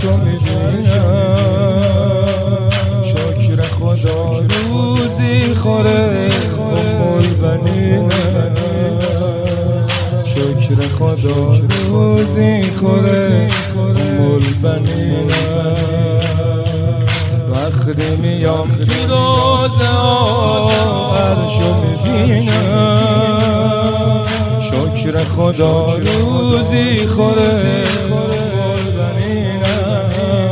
عرشو میبینم، شکر خدا روزی خوره البنینم، شکر خدا روزی خوره البنینم. وقتی میام تو روزه عرشو میبینم، شکر خدا روزی خوره البنینم،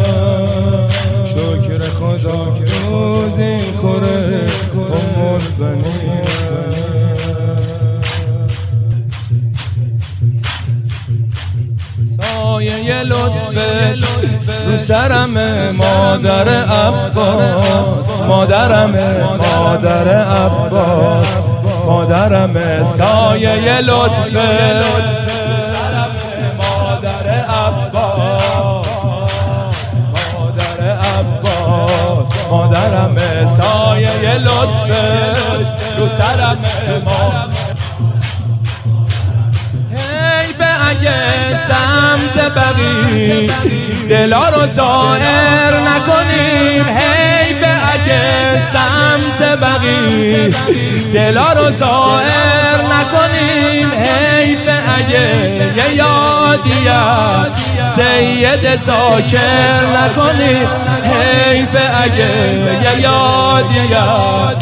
شکر خدا روزی خوره البنینم. سایه لطفش رو سرمه مادر عباس، مادرمه مادر عباس، مادرمه. سایه لطفش رو سرمه مادر عباس، مادر عباس، مادرمه. سایه لطفش رو سرمه مادر. اگه سمت بقی دلا رو ظاهر نکنیم، حیف اگه سمت بقی دلا رو ظاهر نکنیم، حیف اگه یه یادیت سید ذاکر نکنیم، حیف اگه یه یادیت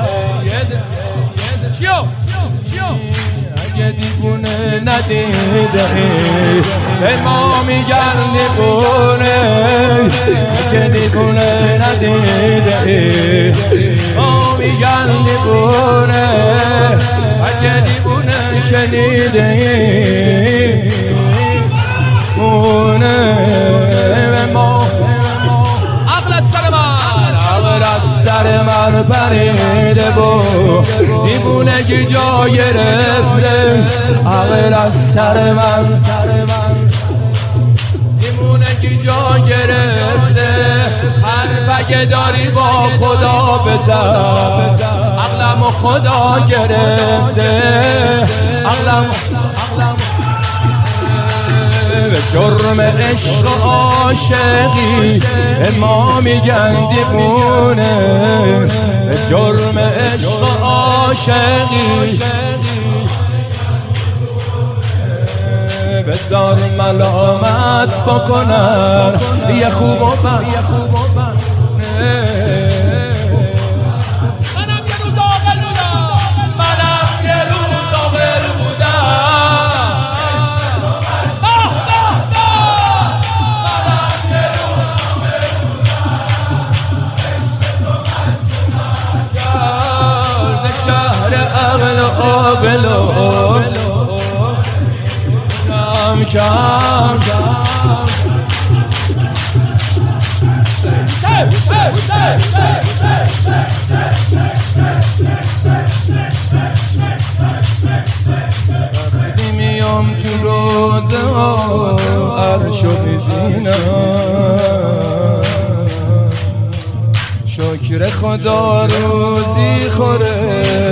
اگه دیوونه ندیده به ما میگن دیوونه، اگه دیوونه ندیده ما میگن دیوونه، اگه دیوونه شنیده مونه به ما. عقل از سر من، عقل از سر من پریده و دیوونگی جا گرفته، عقل از سر من دیوونگی جا گرفته. حرف اگه داری با خدا بزن، عقلمو خدا گرفته، عقلمو به جرم عشق و عاشقی ما میگن دیوونه، به جرم عشق و عاشقی بذار ملامت بکنن یه خوب و بد. شهر عقل و عاقل و کم کم وقتی میام تو روزه عرشو میبینم، شکر خدا روزی خوره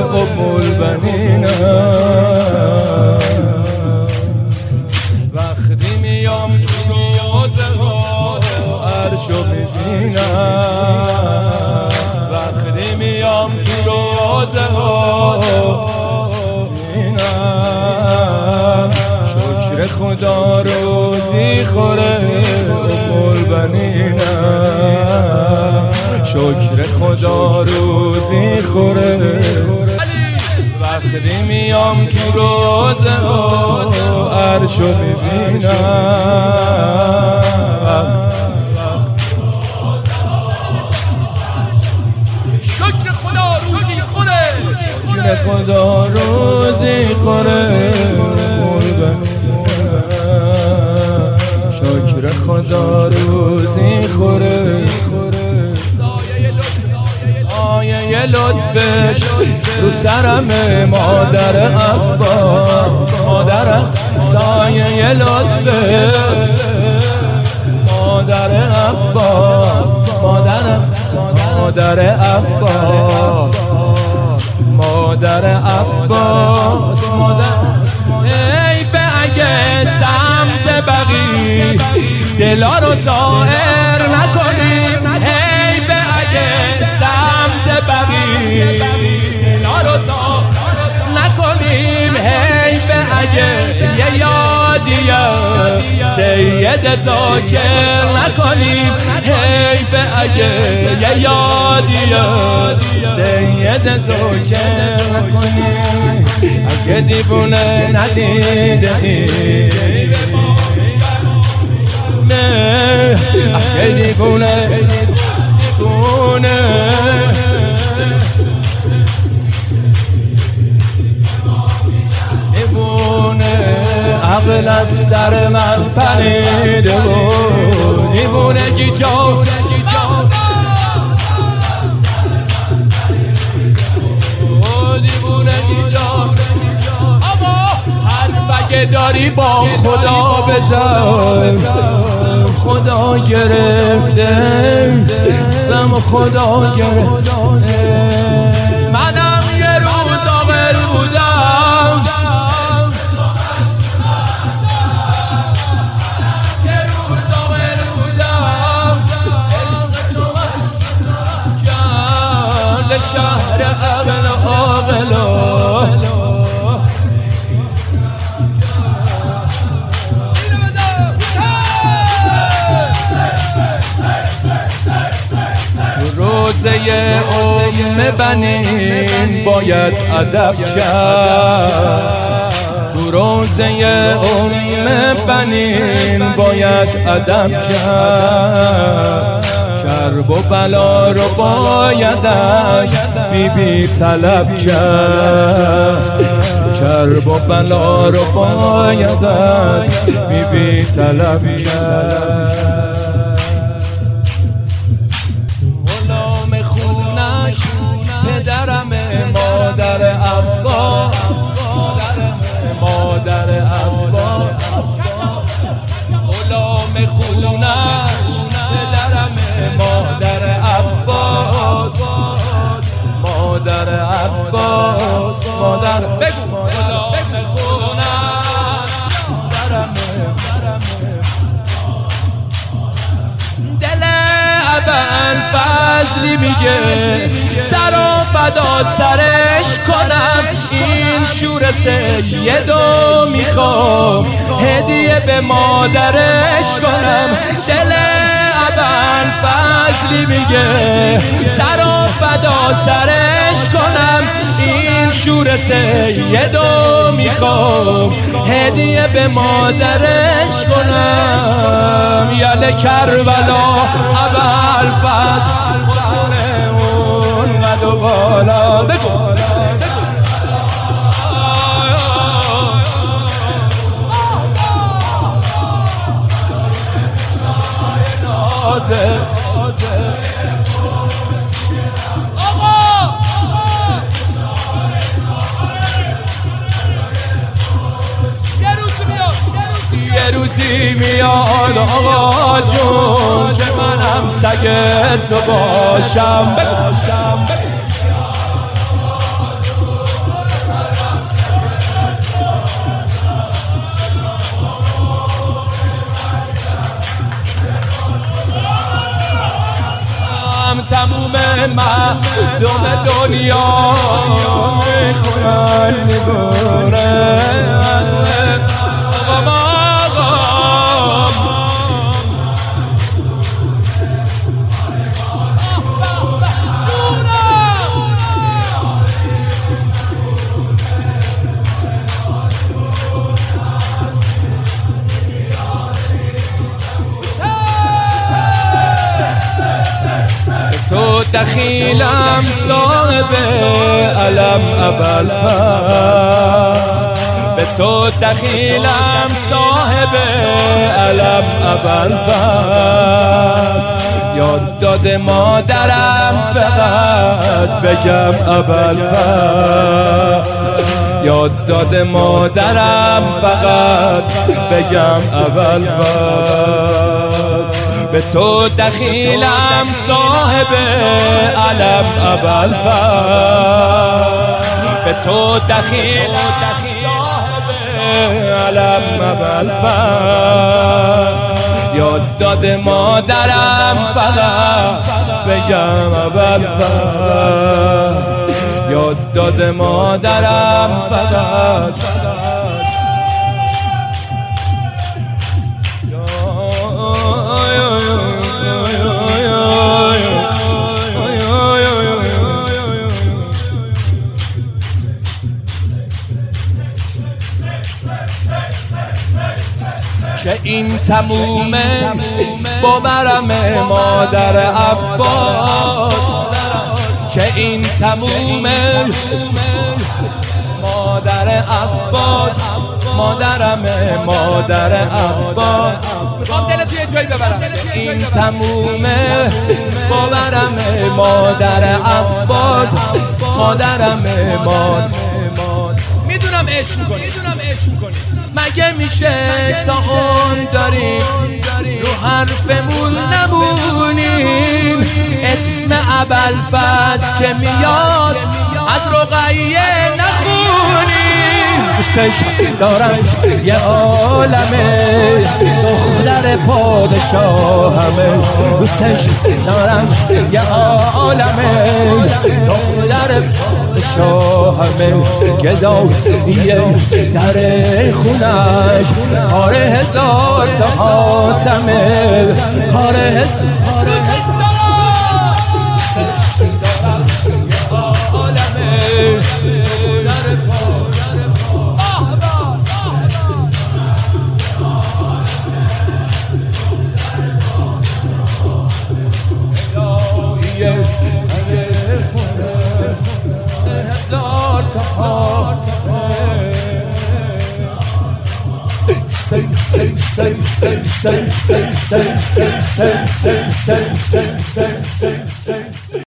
البنینم. وقتی میام تو روزه عرشو میبینم، وقتی میام تو روزه میبینم، شکر خدا روزی خوره البنینم، شکر خدا روزی خوره. وقتی میام تو روزه عرشو میبینم، شکر خدا روزی خوره، شکر خدا روزی خوره شکر خدا روزی خوره. سایه لطفش رو سرمه مادر عباس، مادرم. سایه لطفش مادر عباس، مادرم، مادر عباس، مادر عباس، مادر. حیف اگه سمت بقی دلا رو ظاهر نکنیم حیف اگه سمت بقیه دلا رو ظاهر نکنیم حیف اگه یه یادیه سید زاکر نکنیم حیف اگه یه یادیه سید زاکر نکنیم اگه دیوونه ندیده اگه دیوونه عقل از سر من پریده بود دیوونگی جا دیوونگی جا حرفگه داری با خدا بزن خدا گرفته غم خدا گرفته منم یه روز عاقل بودم شهر عقل عاقلا روزه ام بنین باید ادب کرد روزه ام بنین باید ادب کرد کرب و بلا رو باید بی بی طلب کرد کرب و بلا رو باید بی بی طلب کرد غلام خونش پدرم مادر عباس مادر عباس غلام خونش مادر عباس مادر عباس مادر بگو غلام خونم دل ابوالفضلی میگه سر و فدا سرش کنم این شور سیدو میخوام هدیه به مادرش کنم دل ابوالفضلی میگه سر و فدا سرش کنم این شور سیدو میخوام هدیه به مادرش کنم یل کربلا ابوالفضل اون قد و بالا بگو یه روزی میاد آقا جون که منم سگت رو باشم تموم مردم دنیا میخونن میبونه تو دخیلم صاحب علم ابوالفضل به تو دخیلم صاحب علم ابوالفضل یاد داد مادرم فقط بگم ابوالفضل یاد داد مادرم فقط بگم ابوالفضل به تو دخیلم صاحب علم ابوالفضل به تو دخیلم صاحب علم ابوالفضل یاد یاد داد مادرم فقط بگم اول یاد داد مادرم فقط که این تمومه باورم مادر عباس که این تمومه مادر عباس مادرم مادر عباس میخوام دل توی جایی ببرم این تمومه باورم مادر عباس مادرم میدونم عشق میکنی مگه میشه تا اون داریم رو حرفمون نمونیم اسم ابوالفضل که میاد از رقیه نخونیم دوستش دارم یه عالمه دختر پادشاهمه دوستش دارم یه عالمه دختر پادشاهمه گداییه در خونش کار هزار تا حاتمه کار هزار say